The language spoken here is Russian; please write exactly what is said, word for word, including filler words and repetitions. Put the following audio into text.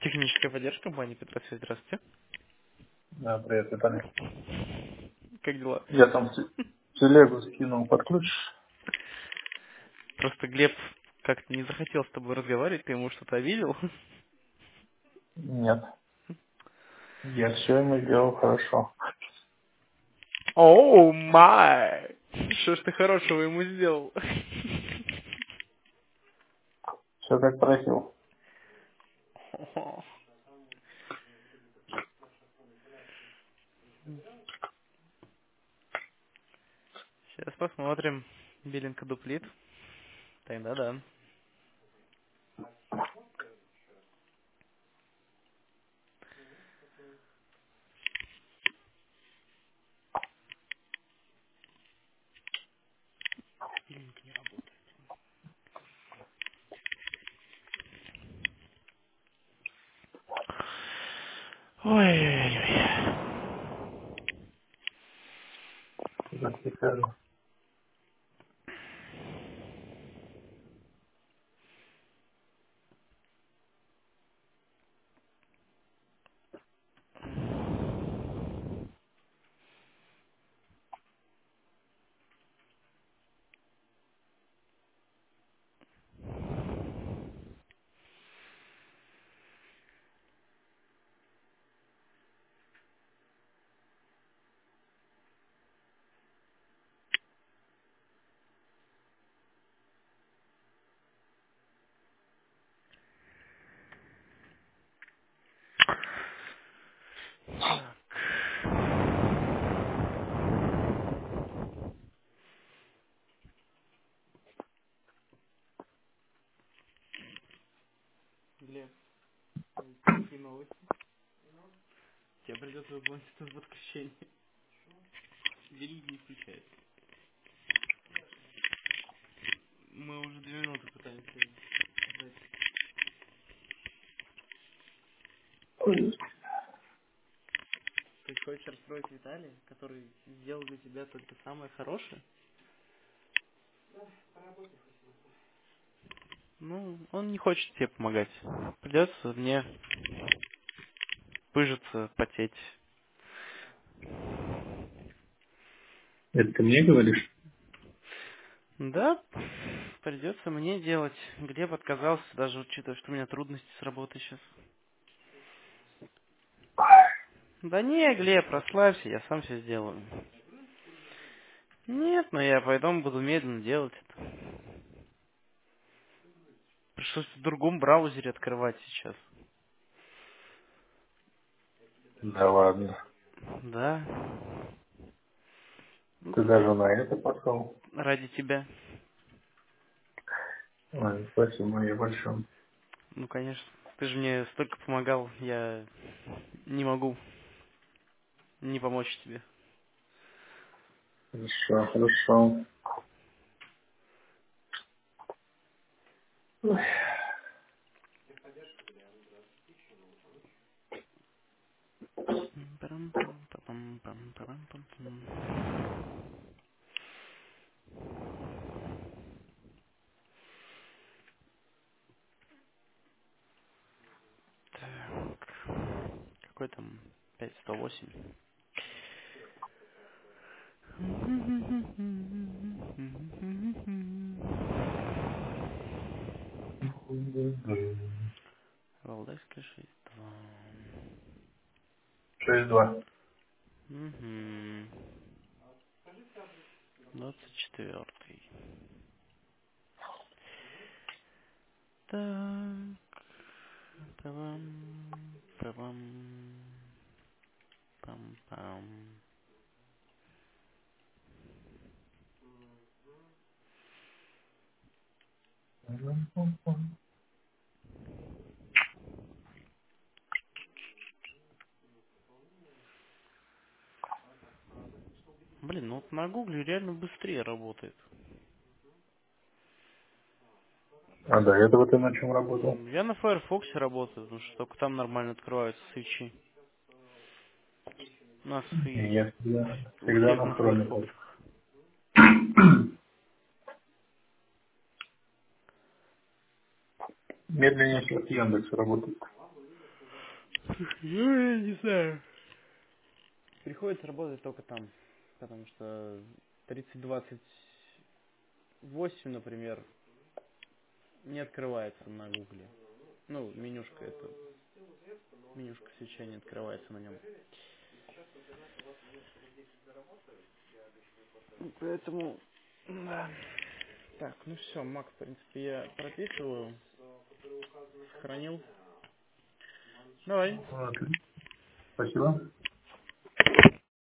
Техническая поддержка компании Петросвет. Здравствуйте. Да, привет, Виталий. Как дела? Я там с- телегу скинул, подключишь? Просто Глеб как-то не захотел с тобой разговаривать, ты ему что-то обидел? Нет. Я все ему сделал хорошо. Оу, май! Что ж ты хорошего ему сделал? Все как просил. Сейчас посмотрим. Беленко дуплит. Тогда да. Ой-ой-ой. Как тебе скажу. Так. Глеб, какие новости? Тебе придется выполнить это воскресенье. Велик не включает. Мы уже две минуты пытаемся ждать. Ой. Ты хочешь расстроить Виталия, который сделал для тебя только самое хорошее? Ну, он не хочет тебе помогать. Придется мне пыжиться, потеть. Это ты мне говоришь? Да, придется мне делать. Глеб отказался, даже учитывая, что у меня трудности с работой сейчас. Да не, Глеб, расслабься, я сам все сделаю. Нет, но я потом буду медленно делать это. Пришлось в другом браузере открывать сейчас. Да ладно. Да. Ну, Ты даже на это пошел? ради тебя. Ой, спасибо мне большое. Ну, конечно. Ты же мне столько помогал, я не могу не помочь тебе. Хорошо, хорошо. Ой. Парам-пам-пам-пам-пам-пам-пам. Так, какой там пять сто восемь. Валдайская шесть два. шесть два. Угу. двадцать четвертый. Так, пам пам пам пам. Блин, ну вот на гугле реально быстрее работает. А до этого ты на чем работал? М, Я на Firefox работаю, потому что только там нормально открываются свечи. У нас и Я всегда, у всегда всех на на хроме. Firefox. Медленнее, чем Яндекс работает. Ну, я не знаю. Приходится работать только там. Потому что тридцать двадцать восемь, например, не открывается на гугле. Ну, менюшка это. Менюшка свеча не открывается на нем. Поэтому, да. Так, ну все, Мак, в принципе, я прописываю. Сохранил. Давай. Отлично. Спасибо.